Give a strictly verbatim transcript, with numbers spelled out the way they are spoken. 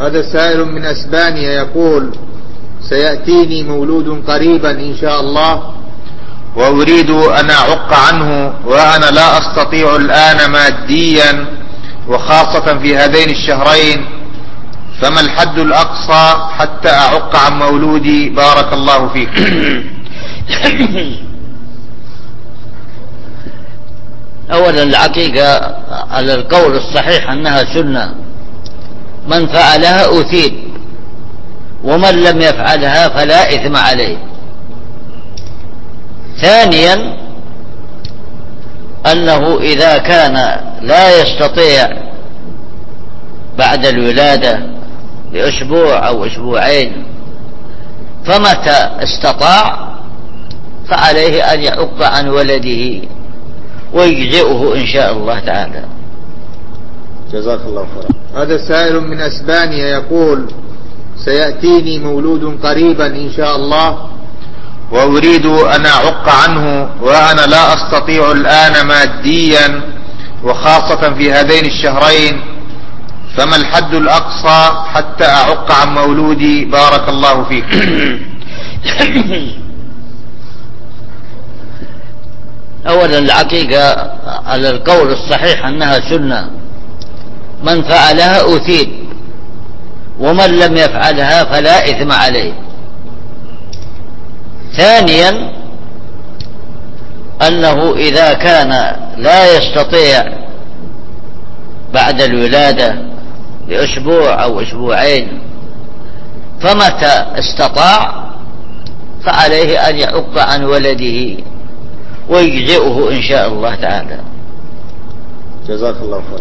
هذا سائل من أسبانيا يقول: سيأتيني مولود قريبا إن شاء الله، وأريد أن أعق عنه وأنا لا أستطيع الآن ماديا، وخاصة في هذين الشهرين، فما الحد الأقصى حتى أعق عن مولودي؟ بارك الله فيك. أولا العقيقة على القول الصحيح أنها سنة، من فعلها أثيب، ومن لم يفعلها فلا إثم عليه. ثانيا أنه إذا كان لا يستطيع بعد الولادة بأسبوع أو أسبوعين، فمتى استطاع فعليه أن يعق عن ولده ويجزئه إن شاء الله تعالى. جزاك الله خيرا. هذا سائل من أسبانيا يقول: سيأتيني مولود قريبا إن شاء الله، وأريد أن أعق عنه وأنا لا أستطيع الآن ماديا، وخاصة في هذين الشهرين، فما الحد الأقصى حتى أعق عن مولودي؟ بارك الله فيك. أولا العقيقة على القول الصحيح أنها سنة، من فعلها أثيب، ومن لم يفعلها فلا إثم عليه. ثانيا أنه إذا كان لا يستطيع بعد الولادة بأسبوع أو أسبوعين، فمتى استطاع فعليه أن يعق عن ولده ويجزئه إن شاء الله تعالى. جزاك الله خيرا.